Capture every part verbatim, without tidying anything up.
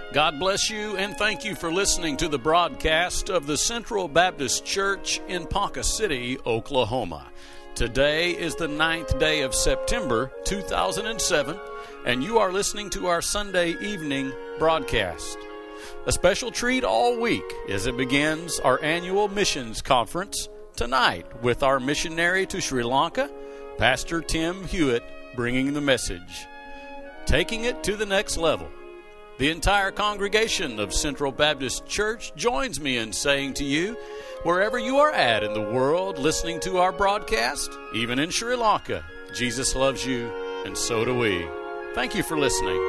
God bless you, and thank you for listening to the broadcast of the Central Baptist Church in Ponca City, Oklahoma. Today is the ninth day of September, two thousand seven, and you are listening to our Sunday evening broadcast. A special treat all week as it begins our annual missions conference tonight with our missionary to Sri Lanka, Pastor Tim Hewitt, bringing the message, taking it to the next level. The entire congregation of Central Baptist Church joins me in saying to you, wherever you are at in the world listening to our broadcast, even in Sri Lanka, Jesus loves you, and so do we. Thank you for listening.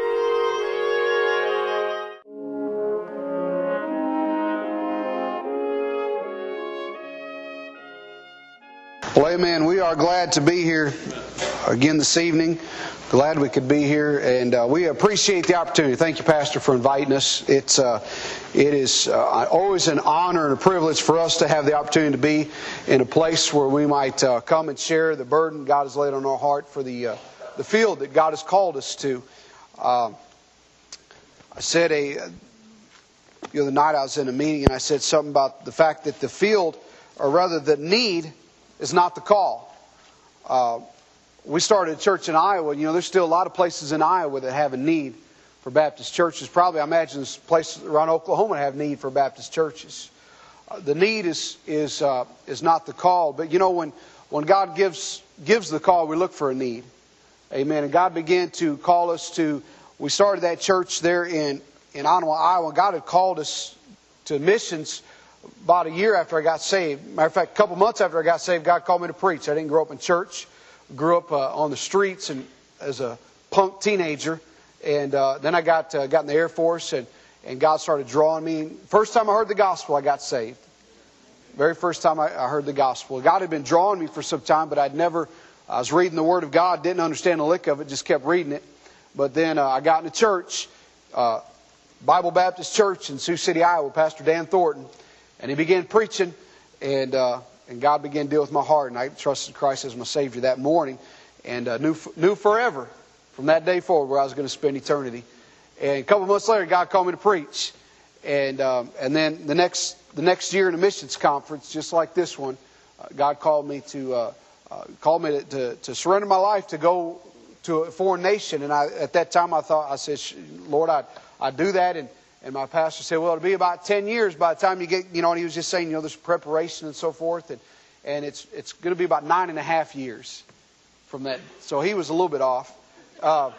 Well, amen. We are glad to be here again this evening. Glad we could be here, and uh, we appreciate the opportunity. Thank you, Pastor, for inviting us. It's uh, it is uh, always an honor and a privilege for us to have the opportunity to be in a place where we might uh, come and share the burden God has laid on our heart for the uh, the field that God has called us to. Uh, I said a the other night I was in a meeting and I said something about the fact that the field, or rather the need, is not the call. Uh, We started a church in Iowa. You know, there's still a lot of places in Iowa that have a need for Baptist churches. Probably, I imagine, there's places around Oklahoma that have need for Baptist churches. Uh, the need is is uh, is not the call. But you know, when when God gives gives the call, we look for a need. Amen. And God began to call us to. We started that church there in in Ottawa, Iowa. God had called us to missions about a year after I got saved. Matter of fact, a couple months after I got saved, God called me to preach. I didn't grow up in church. Grew up uh, on the streets and as a punk teenager, and uh, then I got uh, got in the Air Force, and, and God started drawing me. First time I heard the gospel, I got saved. Very first time I, I heard the gospel. God had been drawing me for some time, but I'd never. I was reading the Word of God, didn't understand a lick of it, just kept reading it. But then uh, I got into church, uh, Bible Baptist Church in Sioux City, Iowa, Pastor Dan Thornton, and he began preaching, and. Uh, And God began to deal with my heart, and I trusted Christ as my Savior that morning, and uh, knew knew forever from that day forward where I was going to spend eternity. And a couple of months later, God called me to preach, and um, and then the next the next year in a missions conference, just like this one, uh, God called me to uh, uh, called me to, to to surrender my life to go to a foreign nation. And I, at that time, I thought I said, Lord, I I do that, and. And my pastor said, well, it'll be about ten years by the time you get, you know, and he was just saying, you know, there's preparation and so forth. And, and it's it's going to be about nine and a half years from that. So he was a little bit off. Uh,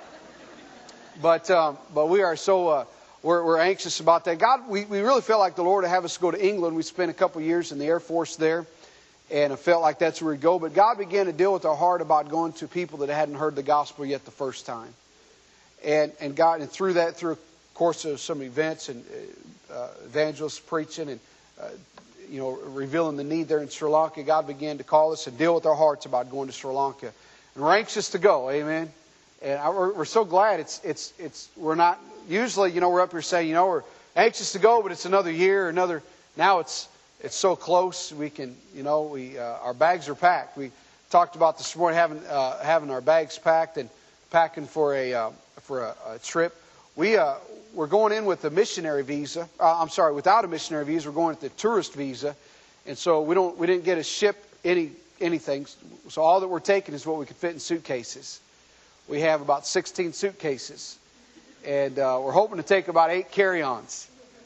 but um, but we are so, uh, we're, we're anxious about that. God, we, we really felt like the Lord would have us go to England. We spent a couple of years in the Air Force there. And I felt like that's where we'd go. But God began to deal with our heart about going to people that hadn't heard the gospel yet the first time. And, and God, and through that, through course of some events and uh, evangelists preaching and uh, you know revealing the need there in Sri Lanka, God began to call us and deal with our hearts about going to Sri Lanka, and we're anxious to go. Amen. And I, we're, we're so glad it's it's it's we're not usually you know we're up here saying you know we're anxious to go, but it's another year, another now it's it's so close we can you know we uh, our bags are packed. We talked about this morning having uh, having our bags packed and packing for a uh, for a, a trip. We uh. We're going in with a missionary visa. Uh, I'm sorry, without a missionary visa. We're going with the tourist visa, and so we don't. We didn't get to ship any anything. So all that we're taking is what we could fit in suitcases. We have about sixteen suitcases, and uh, we're hoping to take about eight carry-ons.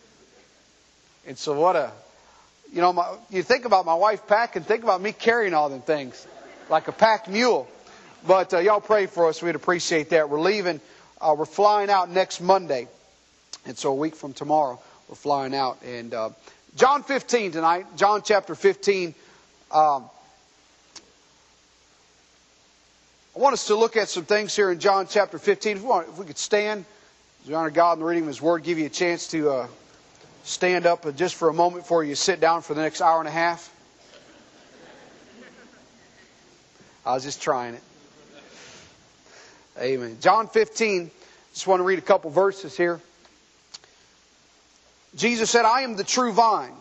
And so what a, you know, my, you think about my wife packing. Think about me carrying all them things, like a packed mule. But uh, y'all pray for us. We'd appreciate that. We're leaving. Uh, we're flying out next Monday. And so a week from tomorrow, we're flying out. And uh, John fifteen tonight, John chapter fifteen. Um, I want us to look at some things here in John chapter fifteen. If we, want, if we could stand, as we honor God in the reading of His Word, give you a chance to uh, stand up just for a moment before you sit down for the next hour and a half. I was just trying it. Amen. John fifteen, just want to read a couple verses here. Jesus said, I am the true vine,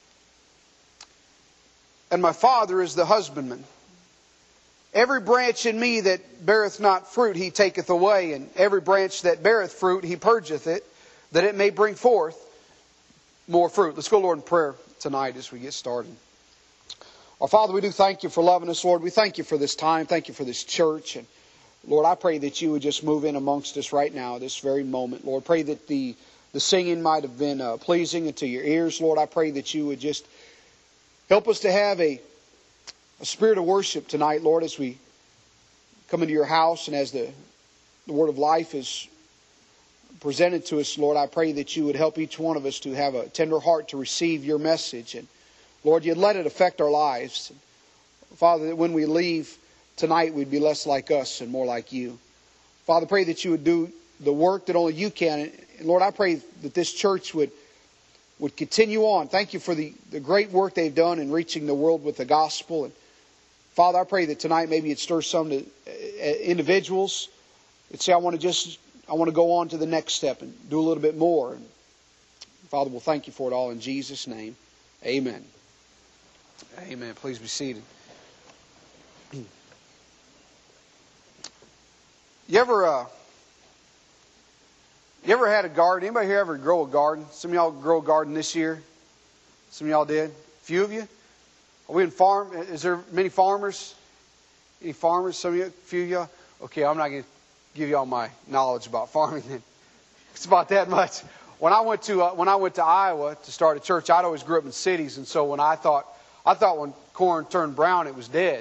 and my Father is the husbandman. Every branch in me that beareth not fruit, He taketh away, and every branch that beareth fruit, He purgeth it, that it may bring forth more fruit. Let's go, Lord, in prayer tonight as we get started. Our Father, we do thank you for loving us, Lord. We thank you for this time. Thank you for this church. And Lord, I pray that you would just move in amongst us right now, this very moment. Lord, pray that the, the singing might have been uh, pleasing into your ears. Lord, I pray that you would just help us to have a, a spirit of worship tonight, Lord, as we come into your house and as the, the word of life is presented to us. Lord, I pray that you would help each one of us to have a tender heart to receive your message. And Lord, you'd let it affect our lives. Father, that when we leave tonight, we'd be less like us and more like you. Father, pray that you would do the work that only you can. And Lord, I pray that this church would, would continue on. Thank you for the, the great work they've done in reaching the world with the gospel. And Father, I pray that tonight maybe it stirs some to, uh, individuals that say, I want to just, I want to go on to the next step and do a little bit more. And Father, we'll thank you for it all in Jesus' name. Amen. Amen. Please be seated. You ever, uh, you ever had a garden? Anybody here ever grow a garden? Some of y'all grow a garden this year. Some of y'all did. A few of you. Are we in farm? Is there many farmers? Any farmers? Some of you, a few of y'all. Okay, I'm not going to give you all my knowledge about farming. Then it's about that much. When I went to uh, when I went to Iowa to start a church, I'd always grew up in cities, and so when I thought I thought when corn turned brown, it was dead.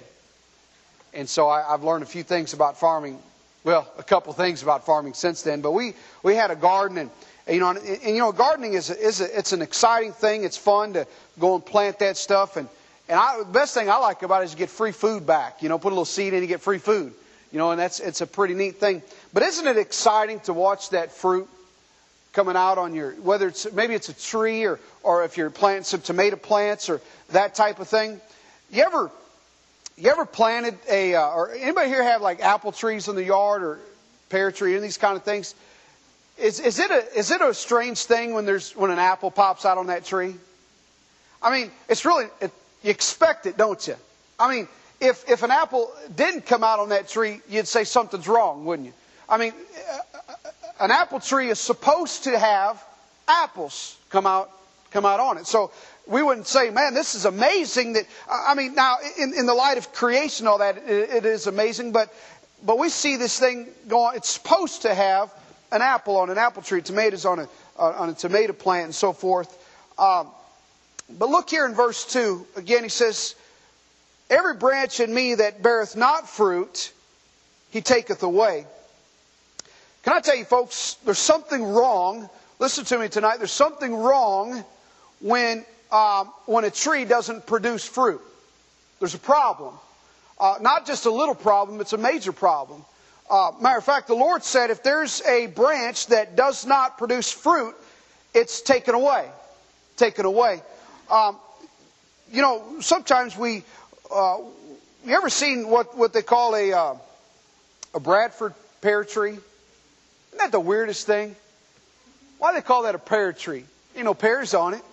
And so I, I've learned a few things about farming. Well, a couple things about farming since then. But we, we had a garden, and, and you know, and, and you know, gardening is a, is a, it's an exciting thing. It's fun to go and plant that stuff. And and I, the best thing I like about it is you get free food back. You know, put a little seed in, you get free food. You know, and that's it's a pretty neat thing. But isn't it exciting to watch that fruit coming out on your, whether it's maybe it's a tree or or if you're planting some tomato plants or that type of thing. You ever You ever planted a, uh, or anybody here have like apple trees in the yard or pear tree and these kind of things? Is is it a is it a strange thing when there's when an apple pops out on that tree? I mean, it's really it, you expect it, don't you? I mean, if if an apple didn't come out on that tree, you'd say something's wrong, wouldn't you? I mean, an apple tree is supposed to have apples come out come out on it. So we wouldn't say, man, this is amazing. That I mean, now in, in the light of creation, all that it, it is amazing. But but we see this thing going. It's supposed to have an apple on an apple tree, tomatoes on a on a tomato plant, and so forth. Um, but look here in verse two again. He says, "Every branch in me that beareth not fruit, he taketh away." Can I tell you, folks? There's something wrong. Listen to me tonight. There's something wrong when. Um, when a tree doesn't produce fruit. There's a problem. Uh, not just a little problem, it's a major problem. Uh, matter of fact, the Lord said if there's a branch that does not produce fruit, it's taken away. Taken away. Um, you know, sometimes we... Uh, you ever seen what, what they call a, uh, a Bradford pear tree? Isn't that the weirdest thing? Why do they call that a pear tree? Ain't no pears on it.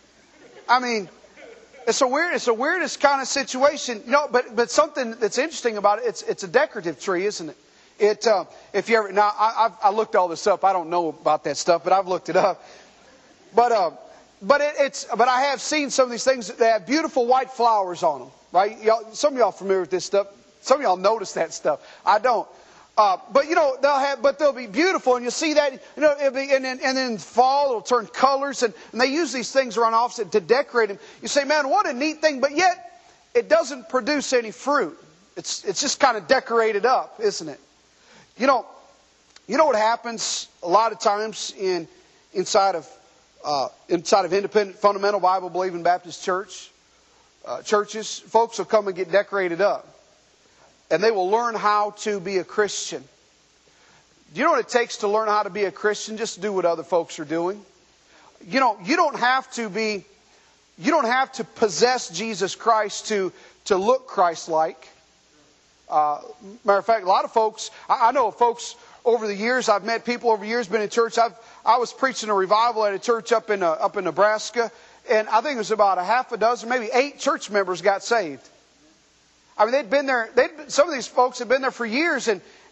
I mean, it's a weird, it's a weirdest kind of situation. You know, but but something that's interesting about it, it's it's a decorative tree, isn't it? It uh, if you ever now I I've, I looked all this up. I don't know about that stuff, but I've looked it up. But uh, but it, it's but I have seen some of these things that have beautiful white flowers on them. Right? Y'all, some of y'all familiar with this stuff. Some of y'all notice that stuff. I don't. Uh, but you know they'll have, but they'll be beautiful, and you'll see that. You know, it'll be, and then and then fall it'll turn colors, and, and they use these things around office to decorate them. You say, man, what a neat thing! But yet, it doesn't produce any fruit. It's it's just kind of decorated up, isn't it? You know, you know what happens a lot of times in inside of uh, inside of independent, fundamental Bible believing Baptist church uh, churches, folks will come and get decorated up. And they will learn how to be a Christian. Do you know what it takes to learn how to be a Christian? Just do what other folks are doing. You know, you don't have to be, you don't have to possess Jesus Christ to, to look Christ-like. Uh, matter of fact, a lot of folks, I, I know of folks over the years, I've met people over the years, been in church. I've, I was preaching a revival at a church up in, uh, up in Nebraska. And I think it was about a half a dozen, maybe eight church members got saved. I mean, they'd been there. They'd, some of these folks had been there for years, and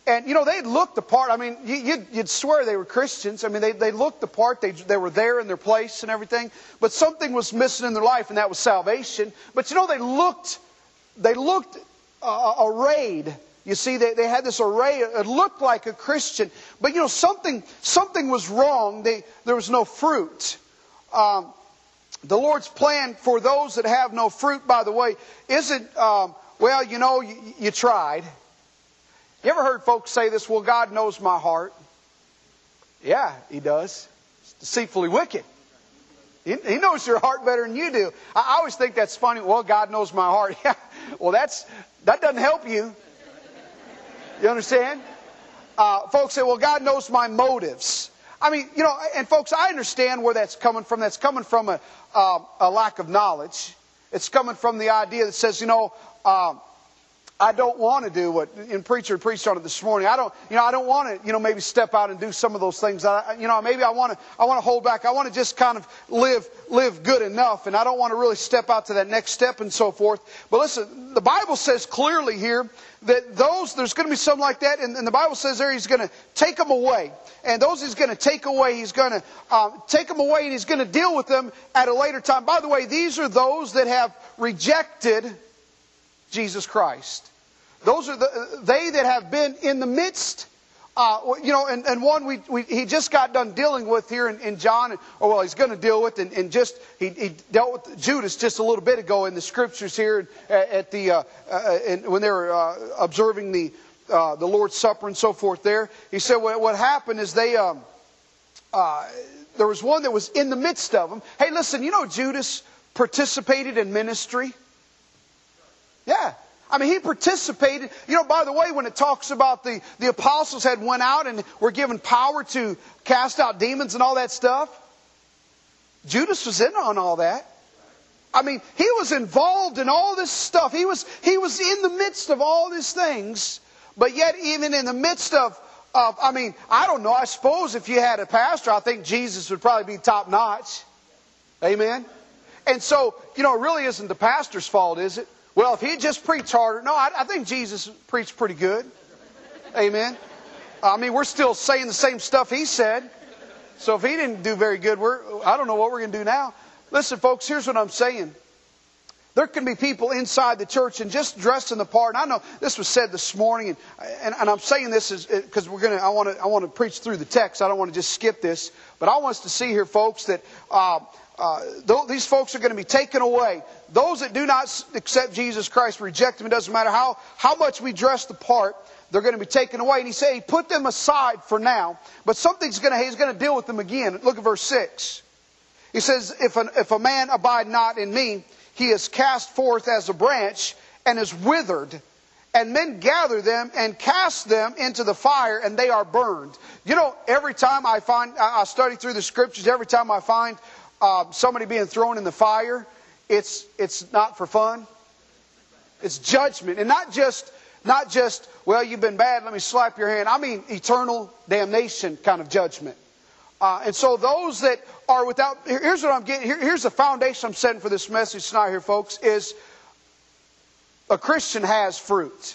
and you know, they looked the part. I mean, you, you'd, you'd swear they were Christians. I mean, they, they looked the part. They, they were there in their place and everything. But something was missing in their life, and that was salvation. But you know, they looked, they looked uh, arrayed. You see, they, they had this array. It looked like a Christian. But you know, something, something was wrong. They, there was no fruit. Um, the Lord's plan for those that have no fruit, by the way, isn't, um, well, you know, you, you tried. You ever heard folks say this? Well, God knows my heart. Yeah, He does. It's deceitfully wicked. He, he knows your heart better than you do. I, I always think that's funny. Well, God knows my heart. Yeah. Well, that's that doesn't help you. You understand? Uh, folks say, well, God knows my motives. I mean, you know, and folks, I understand where that's coming from. That's coming from a, uh, a lack of knowledge. It's coming from the idea that says, you know, uh, I don't want to do what, and preacher preached on it this morning. I don't, you know, I don't want to, you know, maybe step out and do some of those things. I, you know, maybe I want to, I want to hold back. I want to just kind of live, live good enough, and I don't want to really step out to that next step and so forth. But listen, the Bible says clearly here that those, there's going to be some like that, and, and the Bible says there He's going to take them away, and those He's going to take away, He's going to um, take them away, and He's going to deal with them at a later time. By the way, these are those that have rejected Jesus Christ. Those are the, they that have been in the midst, uh, you know, and, and one we, we he just got done dealing with here in, in John, or well, he's going to deal with, and, and just he, he dealt with Judas just a little bit ago in the scriptures here at, at the uh, uh, and when they were uh, observing the uh, the Lord's Supper and so forth. There, he said what, what happened is they um, uh, there was one that was in the midst of them. Hey, listen, you know Judas participated in ministry. Yeah. I mean, he participated. You know, by the way, when it talks about the, the apostles had went out and were given power to cast out demons and all that stuff, Judas was in on all that. I mean, he was involved in all this stuff. He was, he was in the midst of all these things. But yet, even in the midst of, of, I mean, I don't know, I suppose if you had a pastor, I think Jesus would probably be top notch. Amen? And so, you know, it really isn't the pastor's fault, is it? Well, if he just preached harder. No, I, I think Jesus preached pretty good. Amen. I mean, we're still saying the same stuff He said. So if He didn't do very good, we're, I don't know what we're going to do now. Listen, folks, here's what I'm saying. There can be people inside the church and just dressing the part. And I know this was said this morning, and, and, and I'm saying this because we're going to. I want to. I want to preach through the text. I don't want to just skip this, but I want us to see here, folks, that uh, uh, these folks are going to be taken away. Those that do not accept Jesus Christ, reject Him. It doesn't matter how how much we dress the part. They're going to be taken away. And He said He put them aside for now, but something's going to. He's going to deal with them again. Look at verse six. He says, "If an, if a man abide not in me, he is cast forth as a branch and is withered, and men gather them and cast them into the fire, and they are burned." You know, every time I find, I study through the scriptures, every time I find uh, somebody being thrown in the fire, it's it's not for fun. It's judgment, and not just not just well, you've been bad, let me slap your hand. I mean, eternal damnation kind of judgment. Uh, and so those that are without, here's what I'm getting, here, here's the foundation I'm setting for this message tonight here, folks, is a Christian has fruit.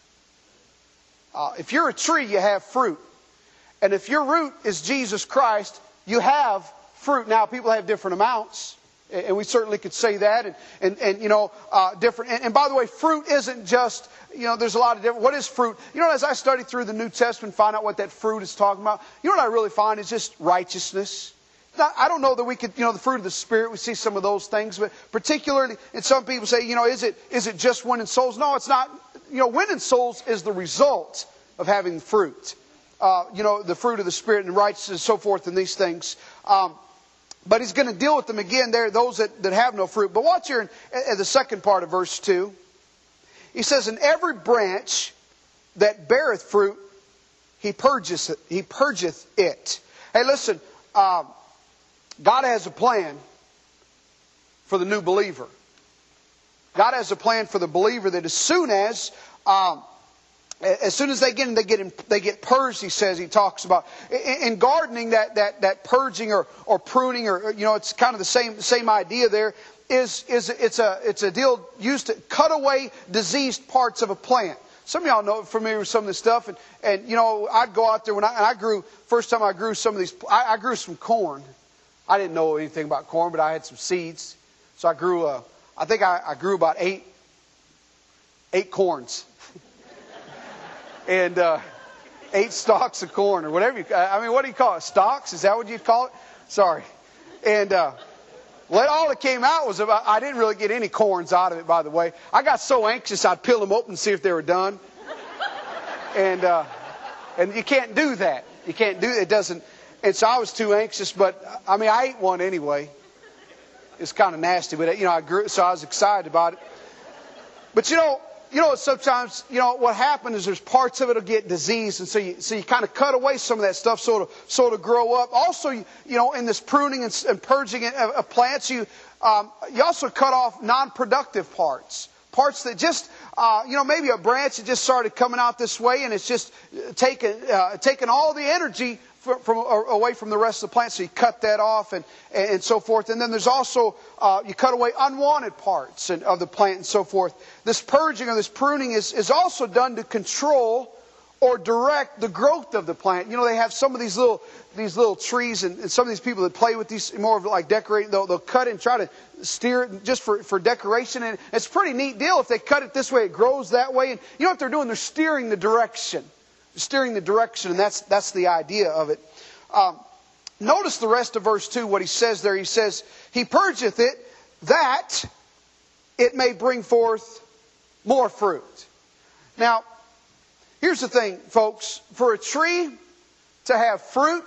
Uh, if you're a tree, you have fruit. And if your root is Jesus Christ, you have fruit. Now, people have different amounts, and we certainly could say that, and, and, and you know, uh, different. And, and by the way, fruit isn't just, you know, there's a lot of different, what is fruit? You know, as I study through the New Testament, find out what that fruit is talking about, you know what I really find is just righteousness. Now, I don't know that we could, you know, the fruit of the Spirit, we see some of those things, but particularly, and some people say, you know, is it is it just winning souls? No, it's not. You know, winning souls is the result of having fruit. Uh, you know, the fruit of the Spirit and righteousness and so forth and these things. Um, but He's going to deal with them again there, those that, that have no fruit. But watch here in, in the second part of verse two. He says, "And every branch that beareth fruit, He purgeth it." He purgeth it. Hey, listen, um, God has a plan for the new believer. God has a plan for the believer that as soon as, um, as soon as they get in, they get they get purged. He says, he talks about in, in gardening that that that purging or or pruning, or you know, it's kind of the same same idea there. Is is it's a it's a deal used to cut away diseased parts of a plant. some of y'all know familiar with some of this stuff. And, and you know, I'd go out there when I, and I grew, first time I grew some of these, I, I grew some corn. I didn't know anything about corn, but I had some seeds. So I grew, uh, I think I, I grew about eight, eight corns. and uh, eight stalks of corn or whatever you, I mean, what do you call it? Stalks? Is that what you'd call it? Sorry. And, uh, well, all that came out was about, I didn't really get any corns out of it, by the way. I got so anxious I'd peel them open and see if they were done. And, uh, and you can't do that. You can't do it. It doesn't. And so I was too anxious, but I mean, I ate one anyway. It's kind of nasty, but you know, I grew, so I was excited about it. But you know, you know, sometimes, you know, what happened is there's parts of it will get diseased, and so you, so you kind of cut away some of that stuff so it'll, so it'll grow up. Also, you, you know, in this pruning and, and purging of, of plants, you, um, you also cut off non-productive parts. Parts that just, uh, you know, maybe a branch that just started coming out this way, and it's just taken, uh, taken all the energy from, from away from the rest of the plant. So you cut that off, and and so forth. And then there's also uh, you cut away unwanted parts and, of the plant and so forth. This purging or this pruning is is also done to control or direct the growth of the plant. You know, they have some of these little these little trees, and, and some of these people that play with these more of like decorating, they'll, they'll cut it and try to steer it just for, for decoration. And it's a pretty neat deal. If they cut it this way, it grows that way. And you know what they're doing? They're steering the direction. Steering the direction, and that's that's the idea of it. Um, notice the rest of verse two, what he says there. He says, He purgeth it that it may bring forth more fruit. Now, here's the thing, folks. For a tree to have fruit,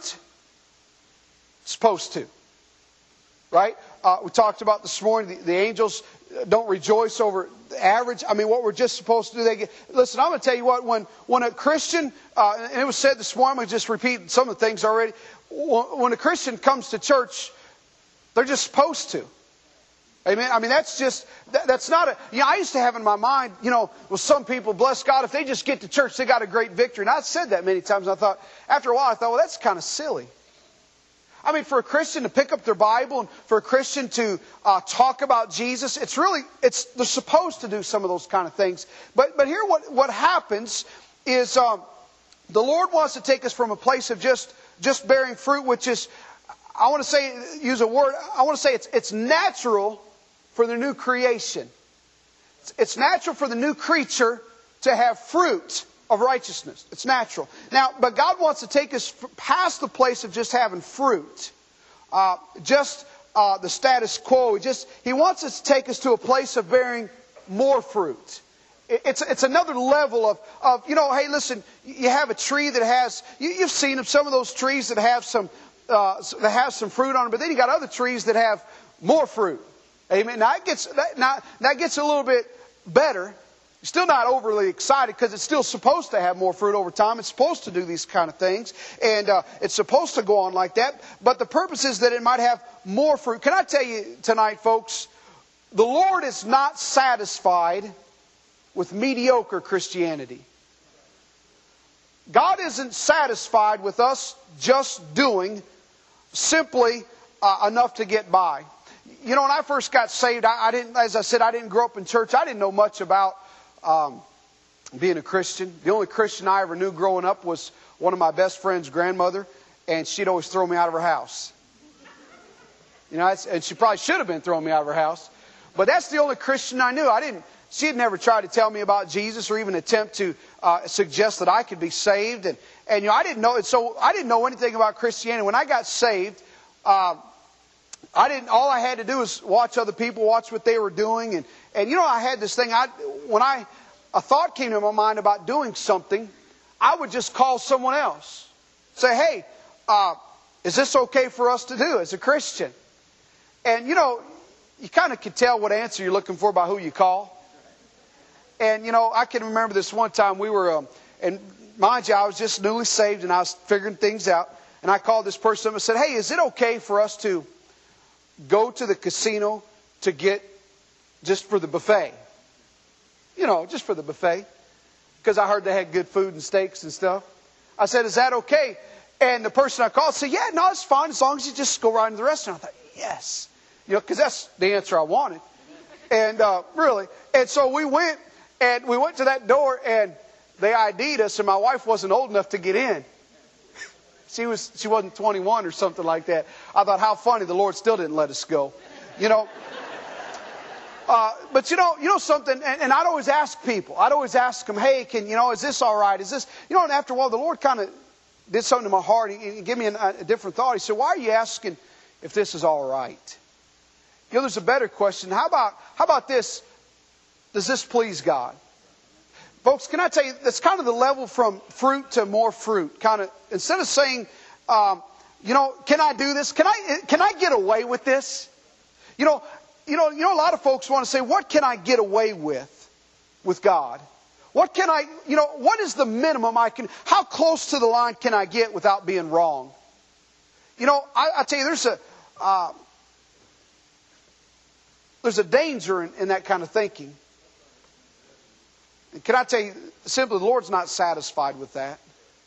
it's supposed to. Right? Uh, we talked about this morning, the, the angels don't rejoice over the average. I mean, what we're just supposed to do. They get, listen, I'm going to tell you what, when, when a Christian, uh, and it was said this morning, I'm going to just repeat some of the things already. When a Christian comes to church, they're just supposed to. Amen. I mean, that's just, that, that's not a, you know, I used to have in my mind, you know, well, some people, bless God, if they just get to church, they got a great victory. And I've said that many times. And I thought, after a while, I thought, well, that's kind of silly. I mean, for a Christian to pick up their Bible and for a Christian to uh, talk about Jesus, it's really, it's they're supposed to do some of those kind of things. But but here what, what happens is um, the Lord wants to take us from a place of just, just bearing fruit, which is, I want to say, use a word, I want to say it's, it's natural for the new creation. It's, it's natural for the new creature to have fruit of righteousness. It's natural. Now, but God wants to take us past the place of just having fruit. Uh, just uh, the status quo. He, just, he wants us to take us to a place of bearing more fruit. It, it's, it's another level of, of, you know, hey, listen, you have a tree that has, you, you've seen them, some of those trees that have some, uh, that have some fruit on them, but then you got other trees that have more fruit. Amen. Now, it gets, that, now, that gets a little bit better. Still not overly excited because it's still supposed to have more fruit over time. It's supposed to do these kind of things. And uh, it's supposed to go on like that. But the purpose is that it might have more fruit. Can I tell you tonight, folks, the Lord is not satisfied with mediocre Christianity. God isn't satisfied with us just doing simply uh, enough to get by. You know, when I first got saved, I, I didn't, as I said, I didn't grow up in church. I didn't know much about Um, being a Christian. The only Christian I ever knew growing up was one of my best friend's grandmother, and she'd always throw me out of her house. You know, and she probably should have been throwing me out of her house. But that's the only Christian I knew. I didn't. She had never tried to tell me about Jesus or even attempt to uh, suggest that I could be saved. And and you know, I didn't know. So I didn't know anything about Christianity. When I got saved, uh, I didn't. All I had to do was watch other people, watch what they were doing, and and you know, I had this thing. I when I a thought came to my mind about doing something, I would just call someone else, say, "Hey, uh, is this okay for us to do as a Christian?" And you know, you kind of could tell what answer you're looking for by who you call. And you know, I can remember this one time we were, um, and mind you, I was just newly saved and I was figuring things out, and I called this person up and said, "Hey, is it okay for us to go to the casino to get just for the buffet? You know, just for the buffet. Because I heard they had good food and steaks and stuff." I said, "Is that okay?" And the person I called said, "Yeah, no, it's fine as long as you just go right into the restaurant." I thought, yes. You know, because that's the answer I wanted. And uh, really. And so we went, and we went to that door, and they I D'd us, and my wife wasn't old enough to get in. She was she wasn't twenty-one or something like that. I thought, how funny, the Lord still didn't let us go. You know. Uh, but you know, you know something, and, and I'd always ask people. I'd always ask them, hey, can you know, is this all right? Is this, you know? And after a while, the Lord kind of did something to my heart. He, he gave me an, a different thought. He said, why are you asking if this is all right? You know, there's a better question. How about how about this? Does this please God? Folks, can I tell you, that's kind of the level from fruit to more fruit. Kind of, instead of saying, um, you know, can I do this? Can I can I get away with this? You know. You know, you know, a lot of folks want to say, what can I get away with, with God? What can I, you know, what is the minimum I can, how close to the line can I get without being wrong? You know, I, I tell you, there's a, uh, there's a danger in, in that kind of thinking. And can I tell you, simply, the Lord's not satisfied with that.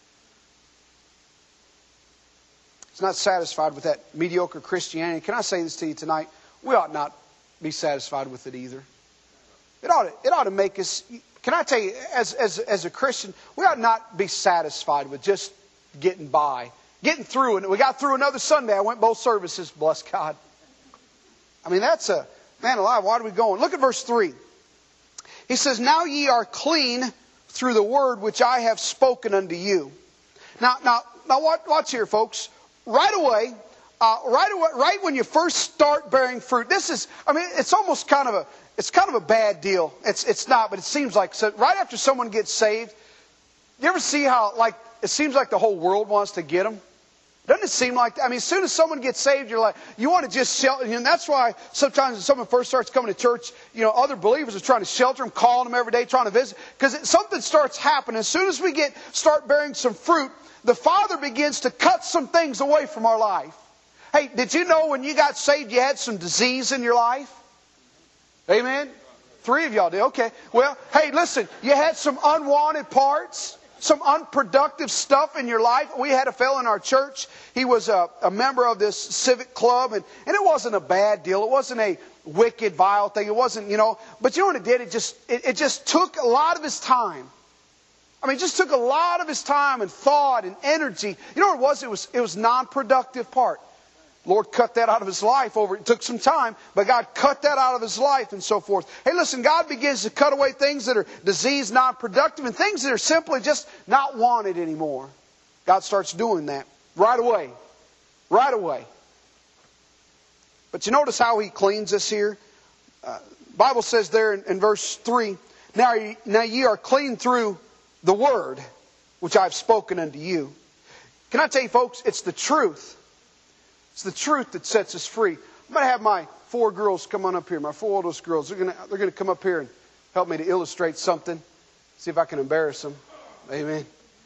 He's not satisfied with that mediocre Christianity. Can I say this to you tonight? We ought not be satisfied with it either. It ought to, it ought to make us, can I tell you, as, as, as a Christian, we ought not be satisfied with just getting by. Getting through, and we got through another Sunday. I went both services, bless God. I mean, that's a, man alive, why are we going? Look at verse three. He says, now ye are clean through the word which I have spoken unto you. Now, now, now watch, watch here, folks. Right away, Uh, right away, right when you first start bearing fruit, this is, I mean, it's almost kind of a, it's kind of a bad deal. It's, it's not, but it seems like, so right after someone gets saved, you ever see how, like, it seems like the whole world wants to get them? Doesn't it seem like, I mean, as soon as someone gets saved, you're like, you want to just shelter, and that's why sometimes when someone first starts coming to church, you know, other believers are trying to shelter them, calling them every day, trying to visit, because something starts happening. As soon as we get, start bearing some fruit, the Father begins to cut some things away from our life. Hey, did you know when you got saved you had some disease in your life? Amen? Three of y'all did. Okay. Well, hey, listen, you had some unwanted parts, some unproductive stuff in your life. We had a fellow in our church. He was a, a member of this civic club, and, and it wasn't a bad deal. It wasn't a wicked, vile thing. It wasn't, you know, but you know what it did? It just, it, it just took a lot of his time. I mean, it just took a lot of his time and thought and energy. You know what it was? It was, it was non-productive part. Lord cut that out of his life over, it took some time, but God cut that out of his life and so forth. Hey, listen, God begins to cut away things that are diseased, non-productive, and things that are simply just not wanted anymore. God starts doing that right away. Right away. But you notice how He cleans us here? Uh, Bible says there in, in verse three, now ye, now ye are clean through the word which I have spoken unto you. Can I tell you, folks, it's the truth. It's the truth that sets us free. I'm going to have my four girls come on up here. My four oldest girls. They're going to, they're going to come up here and help me to illustrate something. See if I can embarrass them. Amen.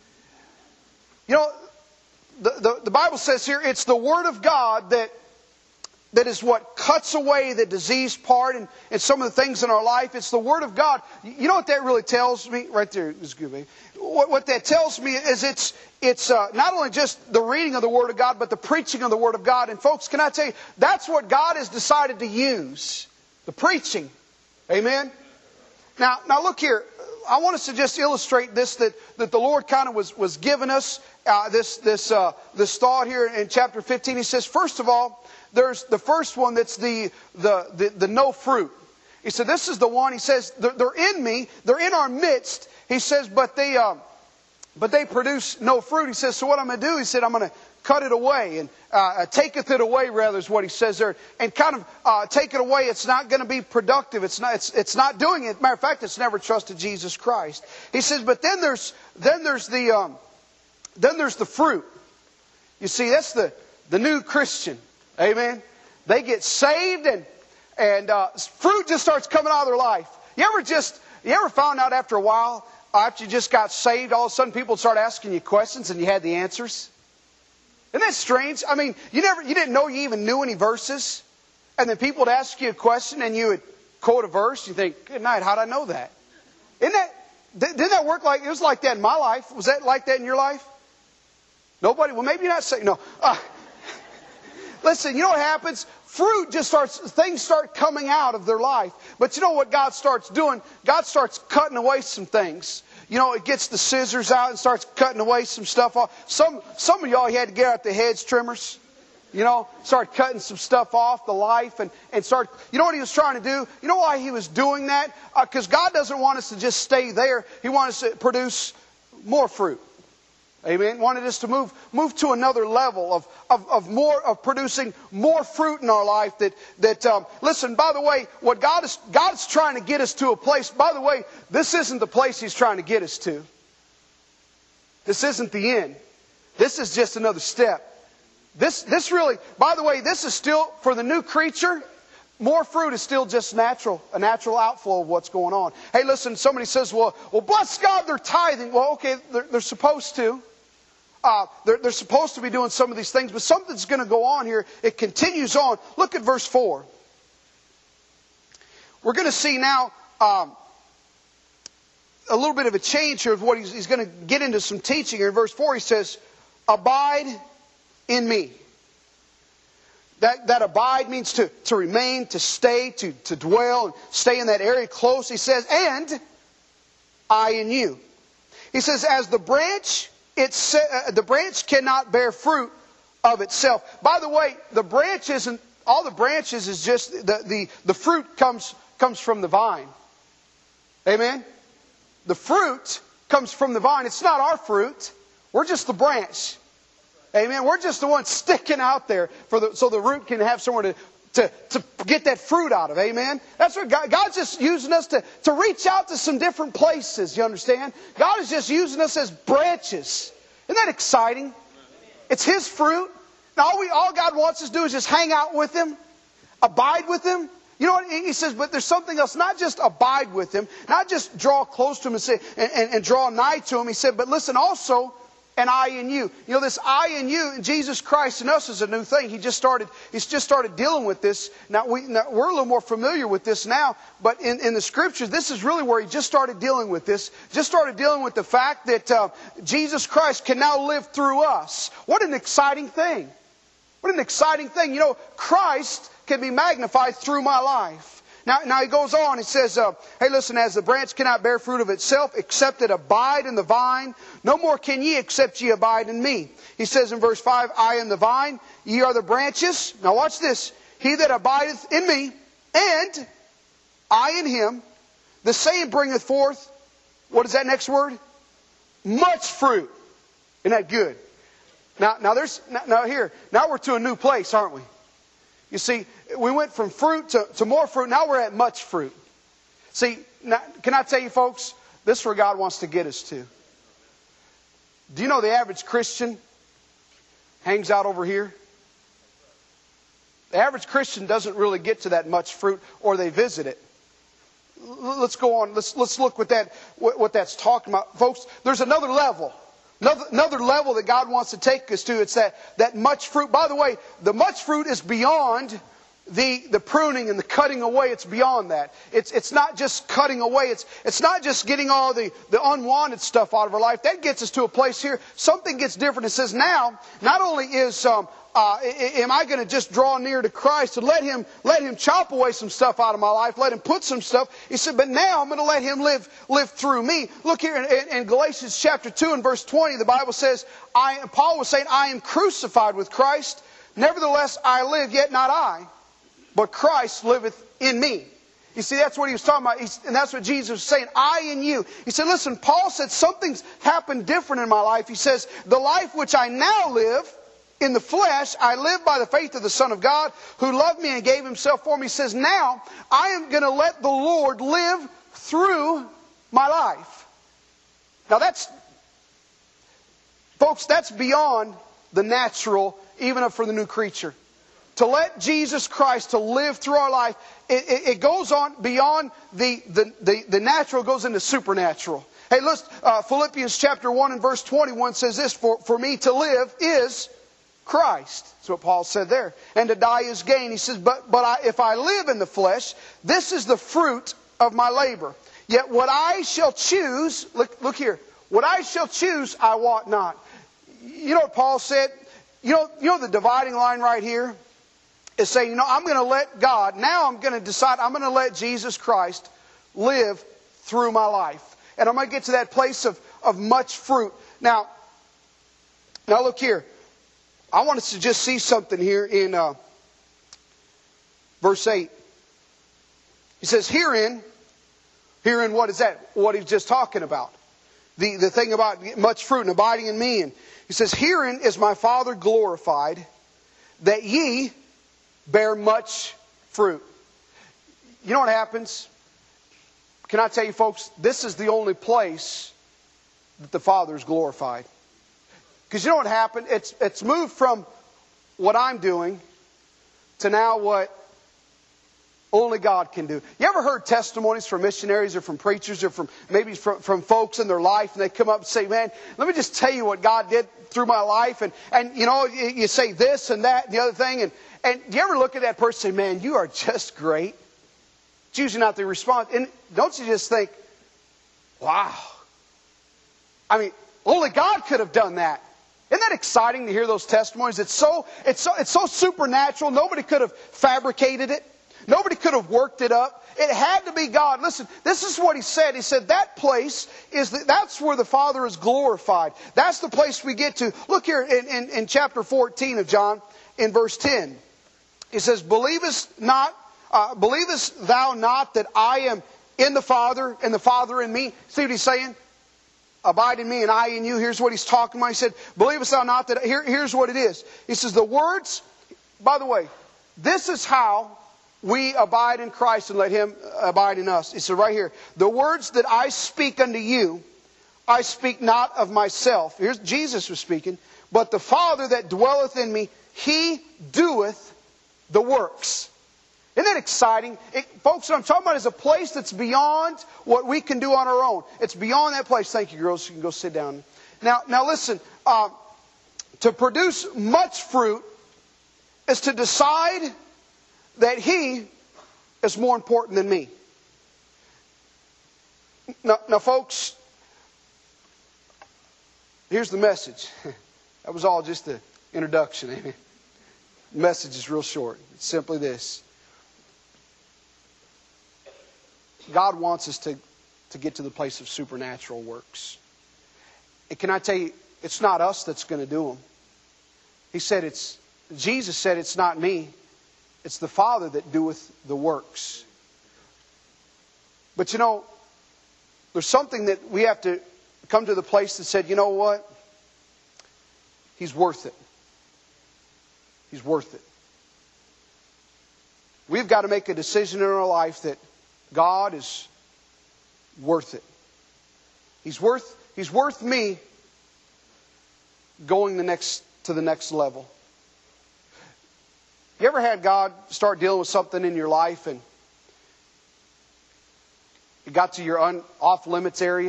You know, the, the, the Bible says here, it's the Word of God that, that is what cuts away the diseased part and, and some of the things in our life. It's the Word of God. You know what that really tells me? Right there. It's good, baby. What, what that tells me is it's It's uh, not only just the reading of the Word of God, but the preaching of the Word of God. And folks, can I tell you, that's what God has decided to use. The preaching. Amen? Now, now look here. I want us to just illustrate this, that, that the Lord kind of was, was giving us uh, this, this, uh, this thought here in chapter fifteen. He says, first of all, there's the first one that's the, the, the, the no fruit. He said, this is the one, he says, they're, they're in me, they're in our midst. He says, but they... Uh, But they produce no fruit. He says, so what I'm going to do, he said, I'm going to cut it away. And uh, taketh it away, rather, is what he says there. And kind of uh, take it away. It's not going to be productive. It's not, it's, it's not doing it. Matter of fact, it's never trusted Jesus Christ. He says, but then there's, then there's the, um, then there's the fruit. You see, that's the, the new Christian. Amen. They get saved and, and uh, fruit just starts coming out of their life. You ever just, you ever found out after a while, after you just got saved, all of a sudden people start asking you questions and you had the answers? Isn't that strange? I mean, you never, you didn't know you even knew any verses, and then people would ask you a question and you would quote a verse. You think, good night, how'd I know that? Isn't that, didn't that work like, it was like that in my life? Was that like that in your life? Nobody? Well, maybe you're not saying, no. Uh, listen, you know what happens? Fruit just starts, things start coming out of their life. But you know what God starts doing? God starts cutting away some things. you know, it gets the scissors out and starts cutting away some stuff off. Some, some of y'all, you had to get out the hedge trimmers. You know, start cutting some stuff off the life and, and start, you know what he was trying to do? You know why he was doing that? Because uh, God doesn't want us to just stay there. He wants us to produce more fruit. Amen. He wanted us to move move to another level of, of, of more of producing more fruit in our life. That that um, listen, by the way, what God is God's trying to get us to a place. By the way, this isn't the place He's trying to get us to. This isn't the end. This is just another step. This, this really, by the way, this is still, for the new creature, more fruit is still just natural, a natural outflow of what's going on. Hey, listen, somebody says, well, well, bless God, they're tithing. Well, okay, they're, they're supposed to. Uh, they're, they're supposed to be doing some of these things, but something's going to go on here. It continues on. Look at verse four. We're going to see now um, a little bit of a change here of what he's, he's going to get into some teaching here. In verse four, he says, abide in me. That, that abide means to, to remain, to stay, to, to dwell, and stay in that area close. He says, and I in you. He says, as the branch, it's, uh, the branch cannot bear fruit of itself. By the way, the branch isn't, all the branches is just, the, the, the fruit comes, comes from the vine. Amen? The fruit comes from the vine. It's not our fruit. We're just the branch. Amen. We're just the ones sticking out there for the, so the root can have somewhere to, to, to get that fruit out of. Amen. That's what God, God's just using us to, to reach out to some different places. You understand? God is just using us as branches. Isn't that exciting? It's His fruit. Now all, we, all God wants us to do is just hang out with Him, abide with Him. You know what He says? But there's something else. Not just abide with Him, not just draw close to Him and say and, and, and draw nigh to Him. He said, but listen also. And I in you. You know, this I in you, Jesus Christ in us is a new thing. He just started, he's just started dealing with this. Now, we, now we're a little more familiar with this now, but in, in the Scriptures, this is really where he just started dealing with this. Just started dealing with the fact that uh, Jesus Christ can now live through us. What an exciting thing. What an exciting thing. You know, Christ can be magnified through my life. Now, now he goes on, he says, uh, hey listen, as the branch cannot bear fruit of itself, except it abide in the vine, no more can ye except ye abide in me. He says in verse five, I am the vine, ye are the branches. Now watch this. He that abideth in me, and I in him, the same bringeth forth, what is that next word? Much fruit. Isn't that good? Now, now there's, now, now here, now we're to a new place, aren't we? You see, we went from fruit to, to more fruit. Now we're at much fruit. See, now, can I tell you folks, this is where God wants to get us to. Do you know the average Christian hangs out over here? The average Christian doesn't really get to that much fruit, or they visit it. Let's go on. Let's, let's look what, that, what, what that's talking about. Folks, there's another level. Another, another level that God wants to take us to. It's that, that much fruit. By the way, the much fruit is beyond the, the pruning and the cutting away. It's beyond that. It's, it's not just cutting away. It's, it's not just getting all the, the unwanted stuff out of our life. That gets us to a place here. Something gets different. It says now, not only is um, uh, am I going to just draw near to Christ and let Him let Him chop away some stuff out of my life, let Him put some stuff. He said, but now I'm going to let Him live live through me. Look here in, in, in Galatians chapter two and verse twenty, the Bible says, I, Paul was saying, I am crucified with Christ. Nevertheless, I live, yet not I, but Christ liveth in me. You see, that's what he was talking about. He's, and that's what Jesus was saying. I in you. He said, listen, Paul said something's happened different in my life. He says, the life which I now live in the flesh, I live by the faith of the Son of God who loved me and gave Himself for me. He says, now I am going to let the Lord live through my life. Now that's, folks, that's beyond the natural, even for the new creature. To let Jesus Christ to live through our life, it, it, it goes on beyond the, the, the, the natural, goes into supernatural. Hey, let's, uh, Philippians chapter one and verse twenty-one says this, for, for me to live is Christ. That's what Paul said there. And to die is gain. He says, but, but I, if I live in the flesh, this is the fruit of my labor. Yet what I shall choose, look, look here, what I shall choose, I want not. You know what Paul said? You know, you know the dividing line right here is saying, you know, I'm going to let God, now I'm going to decide, I'm going to let Jesus Christ live through my life. And I'm going to get to that place of, of much fruit. Now, now look here. I want us to just see something here in uh, verse eight. He says, herein, herein what is that? What he's just talking about. The, the thing about much fruit and abiding in me. And he says, herein is my Father glorified, that ye bear much fruit. You know what happens? Can I tell you, folks, this is the only place that the Father is glorified. Because you know what happened? It's, it's moved from what I'm doing to now what only God can do. You ever heard testimonies from missionaries or from preachers or from maybe from, from folks in their life, and they come up and say, man, let me just tell you what God did through my life. And, and you know, you, you say this and that and the other thing. And, and do you ever look at that person and say, man, you are just great? It's usually not the response. And don't you just think, wow. I mean, only God could have done that. Isn't that exciting to hear those testimonies? It's so, it's so, it's so supernatural. Nobody could have fabricated it. Nobody could have worked it up. It had to be God. Listen, this is what He said. He said that place is, the, that's where the Father is glorified. That's the place we get to. Look here in, in, in chapter fourteen of John, in verse ten. He says, Believest not, uh, believest thou not that I am in the Father and the Father in me? See what He's saying? Abide in me and I in you. Here's what He's talking about. He said, Believest thou not that... Here, here's what it is. He says, the words... By the way, this is how we abide in Christ and let Him abide in us. He said right here, the words that I speak unto you, I speak not of myself. Here's Jesus was speaking. But the Father that dwelleth in me, He doeth the works. Isn't that exciting? It, folks, what I'm talking about is a place that's beyond what we can do on our own. It's beyond that place. Thank you, girls. You can go sit down. Now, now listen. Uh, to produce much fruit is to decide that He is more important than me. Now, now folks, here's the message. That was all just the introduction. Amen. The message is real short. It's simply this. God wants us to, to get to the place of supernatural works. And can I tell you, it's not us that's going to do them. He said it's, Jesus said it's not me. It's the Father that doeth the works. But you know, there's something that we have to come to the place that said, you know what? He's worth it. He's worth it. We've got to make a decision in our life that God is worth it. He's worth, He's worth me going the next to the next level. You ever had God start dealing with something in your life and it got to your un, off limits area?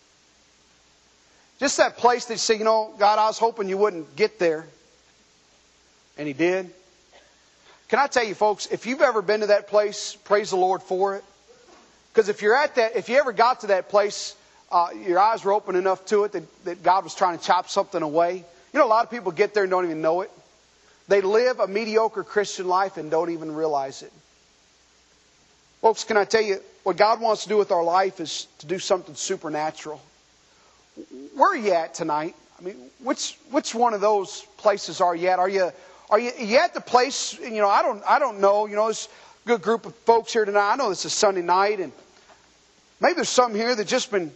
Just that place that you say, you know, God, I was hoping you wouldn't get there. And He did. Can I tell you, folks, if you've ever been to that place, praise the Lord for it. Because if you're at that, if you ever got to that place, uh, your eyes were open enough to it that, that God was trying to chop something away. You know, a lot of people get there and don't even know it. They live a mediocre Christian life and don't even realize it. Folks, can I tell you, what God wants to do with our life is to do something supernatural. Where are you at tonight? I mean, which which one of those places are you at? Are you are you, are you at the place? You know, I don't I don't know. You know, there's a good group of folks here tonight. I know this is Sunday night, and maybe there's some here that just been.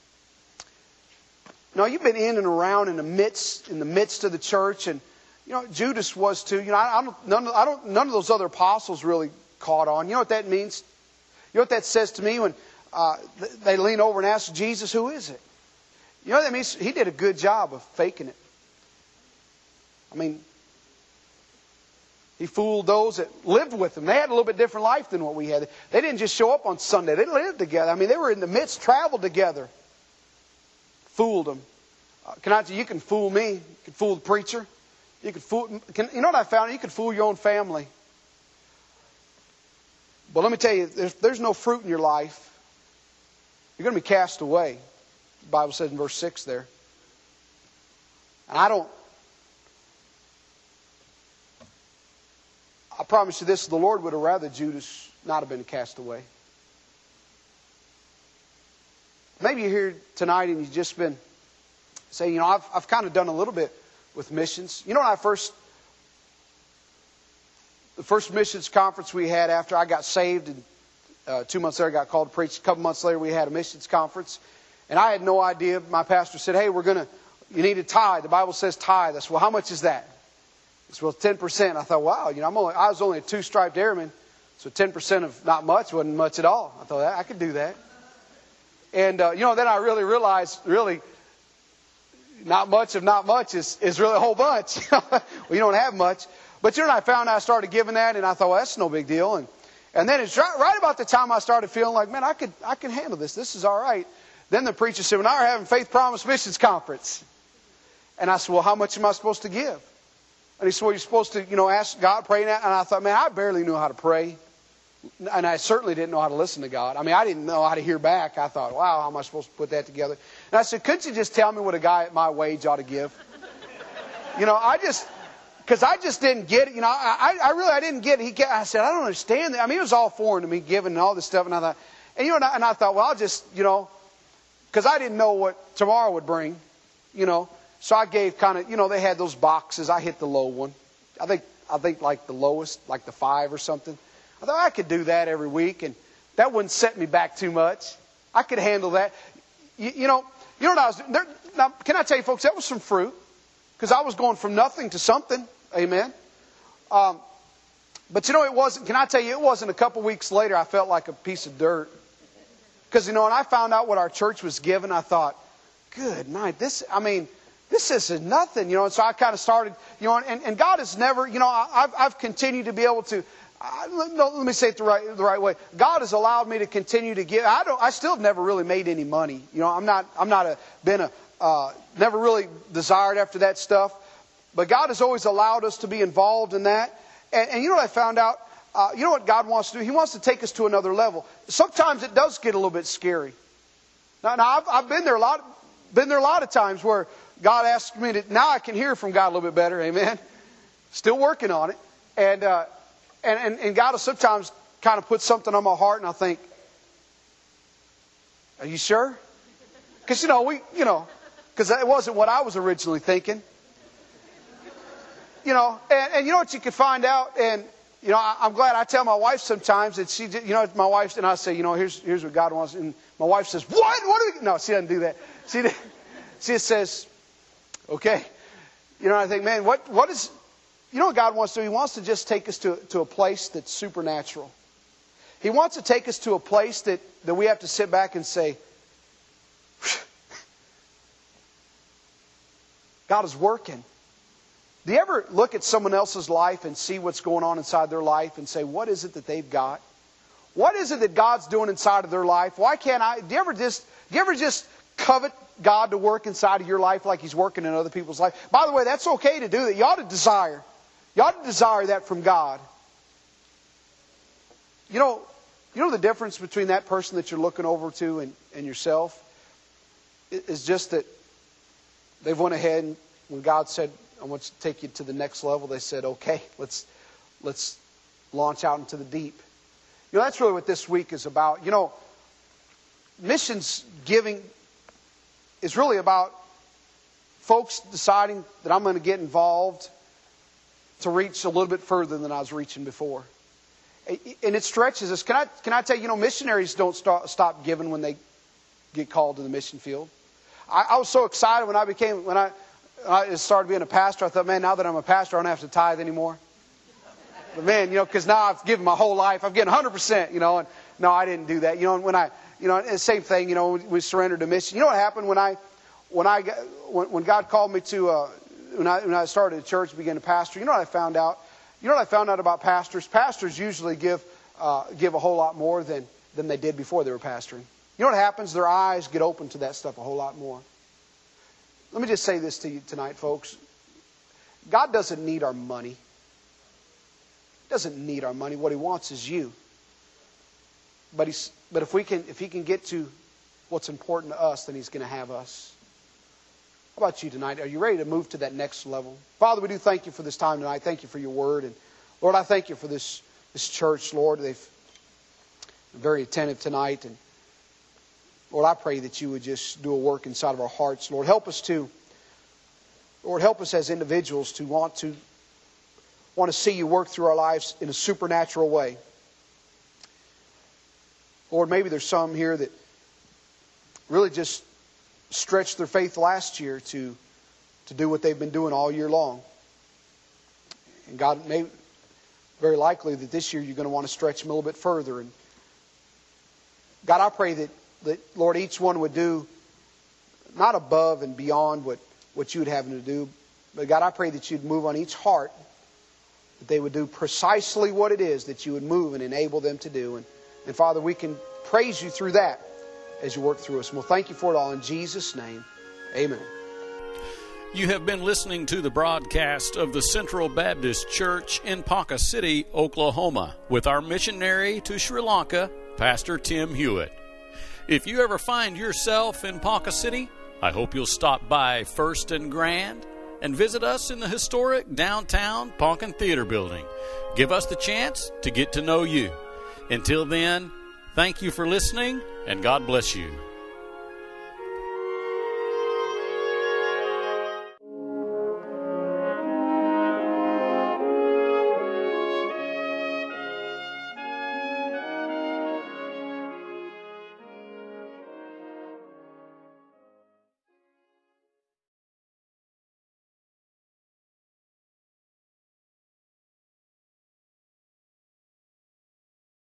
You know, you've been in and around in the midst in the midst of the church, and you know, Judas was too. You know, I, I don't none I don't none of those other apostles really caught on. You know what that means? You know what that says to me when uh, they lean over and ask Jesus, "Who is it?" You know what that means? He did a good job of faking it. I mean, He fooled those that lived with Him. They had a little bit different life than what we had. They didn't just show up on Sunday. They lived together. I mean, they were in the midst, traveled together. Fooled them. Uh, can I tell you, you can fool me. You can fool the preacher. You can fool. Can, you know what I found? You can fool your own family. But let me tell you, if there's no fruit in your life, you're going to be cast away. The Bible says in verse six there. And I don't... I promise you this, the Lord would have rather Judas not have been cast away. maybe you're here tonight and you've just been saying, you know, I've, I've kind of done a little bit with missions. You know, when I first, the first missions conference we had after I got saved, and uh, two months later I got called to preach. A couple months later we had a missions conference. And I had no idea. My pastor said, hey, we're going to, you need to tithe. The Bible says tithe. I said, well, how much is that? He said, well, ten percent. I thought, wow, you know, I'm only, I was only a two-striped airman. So ten percent of not much wasn't much at all. I thought, I could do that. And, uh, you know, then I really realized, really, not much of not much is, is really a whole bunch. Well, you don't have much. But you know, I found out I started giving that, and I thought, well, that's no big deal. And and then it's right, right about the time I started feeling like, man, I could I can handle this. This is all right. Then the preacher said, well, now we're having Faith Promise Missions Conference. And I said, well, how much am I supposed to give? And he said, well, you're supposed to, you know, ask God, pray. And I thought, man, I barely knew how to pray. And I certainly didn't know how to listen to God. I mean, I didn't know how to hear back. I thought, wow, how am I supposed to put that together? And I said, couldn't you just tell me what a guy at my wage ought to give? You know, I just, because I just didn't get it. You know, I, I really, I didn't get it. He, I said, I don't understand that. I mean, it was all foreign to me, giving and all this stuff. And I thought, and you know, and I, and I thought, well, I'll just, you know, because I didn't know what tomorrow would bring, you know. So I gave kind of, you know, they had those boxes. I hit the low one. I think, I think like the lowest, like the five or something. I thought I could do that every week, and that wouldn't set me back too much. I could handle that. You, you know, you know what I was doing? There, now, can I tell you, folks, that was some fruit, because I was going from nothing to something. Amen. Um, but you know, it wasn't. Can I tell you, it wasn't a couple weeks later I felt like a piece of dirt, because you know, when I found out what our church was giving, I thought, good night. This, I mean, this is nothing. You know, and so I kind of started. You know, and, and God has never. You know, I've I've continued to be able to. I, no, let me say it the right the right way. God has allowed me to continue to give. I don't. I still have never really made any money. You know, I'm not. I'm not a been a uh, never really desired after that stuff. But God has always allowed us to be involved in that. And, and you know what I found out? Uh, you know what God wants to do? He wants to take us to another level. Sometimes it does get a little bit scary. Now, now I've, I've been there a lot. Been there a lot of times where God asks me to. Now I can hear from God a little bit better. Amen. Still working on it. And. Uh, And, and, and God will sometimes kind of put something on my heart, and I think, are you sure? Because, you know, we, you know, because it wasn't what I was originally thinking. You know, and, and you know what you can find out, and, you know, I, I'm glad I tell my wife sometimes that she, you know, my wife, and I say, you know, here's here's what God wants, and my wife says, what? What do we, no, she doesn't do that. She, she just says, okay. You know, I think, man, what what is... You know what God wants to do? He wants to just take us to, to a place that's supernatural. He wants to take us to a place that, that we have to sit back and say, God is working. Do you ever look at someone else's life and see what's going on inside their life and say, what is it that they've got? What is it that God's doing inside of their life? Why can't I? Do you ever just, do you ever just covet God to work inside of your life like He's working in other people's life? By the way, that's okay to do that. You ought to desire. You ought to desire that from God. You know, you know the difference between that person that you're looking over to and, and yourself is just that they've went ahead and when God said, I want to take you to the next level, they said, okay, let's let's launch out into the deep. You know, that's really what this week is about. You know, missions giving is really about folks deciding that I'm going to get involved to reach a little bit further than I was reaching before. And it stretches us. Can I, can I tell you, you know, missionaries don't start, stop giving when they get called to the mission field. I, I was so excited when I became, when I, I started being a pastor, I thought, man, now that I'm a pastor, I don't have to tithe anymore. But man, you know, because now I've given my whole life, I've given one hundred percent, you know, and no, I didn't do that. You know, and when I, you know, and same thing, you know, we, we surrendered to mission. You know what happened when I, when I, got, when, when God called me to, uh, When I, when I started a church, began to pastor, you know what I found out? You know what I found out about pastors? Pastors usually give uh, give a whole lot more than, than they did before they were pastoring. You know what happens? Their eyes get open to that stuff a whole lot more. Let me just say this to you tonight, folks. God doesn't need our money. He doesn't need our money. What He wants is you. But he's but if we can if He can get to what's important to us, then He's going to have us. How about you tonight? Are you ready to move to that next level? Father, we do thank You for this time tonight. Thank You for Your word. And Lord, I thank You for this, this church, Lord. They've been very attentive tonight. And Lord, I pray that you would just do a work inside of our hearts. Lord, help us to, Lord, help us as individuals to want to want to see you work through our lives in a supernatural way. Lord, maybe there's some here that really just stretched their faith last year to, to do what they've been doing all year long. And God, may, very likely that this year you're going to want to stretch them a little bit further. And God, I pray that, that Lord, each one would do not above and beyond what, what you would have them to do, but God, I pray that you'd move on each heart, that they would do precisely what it is that you would move and enable them to do. And, and Father, we can praise you through that as you work through us. And we'll thank you for it all in Jesus' name. Amen. You have been listening to the broadcast of the Central Baptist Church in Ponca City, Oklahoma, with our missionary to Sri Lanka, Pastor Tim Hewitt. If you ever find yourself in Ponca City, I hope you'll stop by First and Grand and visit us in the historic downtown Poncan Theater Building. Give us the chance to get to know you. Until then, thank you for listening, and God bless you.